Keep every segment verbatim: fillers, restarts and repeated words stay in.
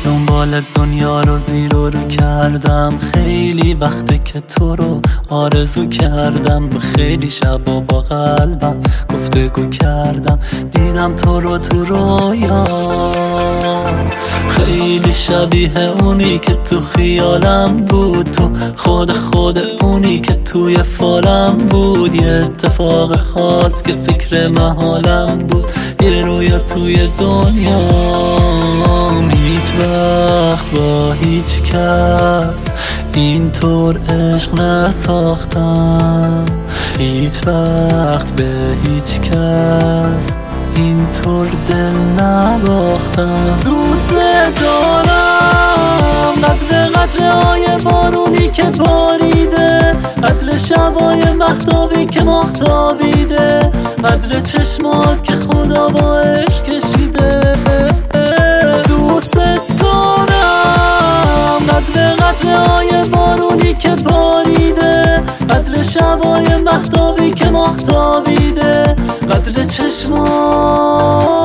دنبال دنیا رو زیر و رو کردم، خیلی وقته که تو رو آرزو کردم. خیلی شبا با قلبم گفتگو کردم، دیدم تو رو تو رویا. خیلی شبیه اونی که تو خیالم بود، تو خود خود اونی که توی فالم بود. یه اتفاق خاص که فکر محالم بود، یه رویا توی دنیا. هیچ وقت با هیچ کس اینطور عشق نساختم، هیچ وقت به هیچ کس اینطور دل نباختم. دوست دارم قدر قدر های بارونی که باریده، قدر شبای مهتابی که ماهتابیده، قدر چشمات که خدا با عشق کشیده. دوست دارم قدر قدر های بارونی که باریده، قدر شبای مهتابی که ماهتابیده، قدر چشمات.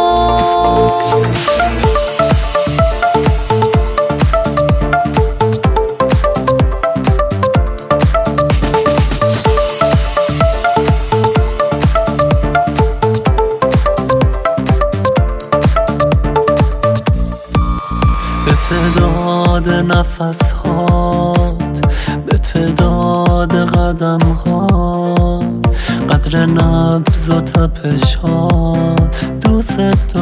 به تعداد نفس هات، به تعداد قدم هات، قدر نبض و تپش هات دوست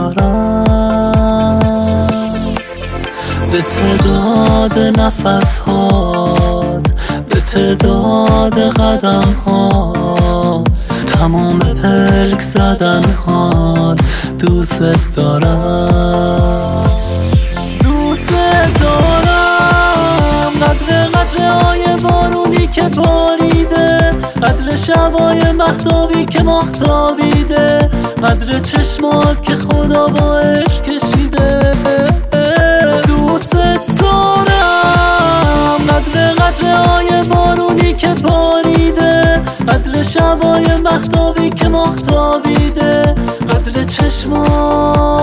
دارم. به تعداد نفس هات، به تعداد قدم هات، تمام پلک زدن هات دوست دارم. قدر قدر های بارونی که باریده، قدر شبای مهتابی که ماهتابیده، قدر چشمات که خدا با عشق کشیده. دوست دارم قدر قدر های بارونی که باریده، قدر شبای مهتابی که ماهتابیده، قدر چشمات.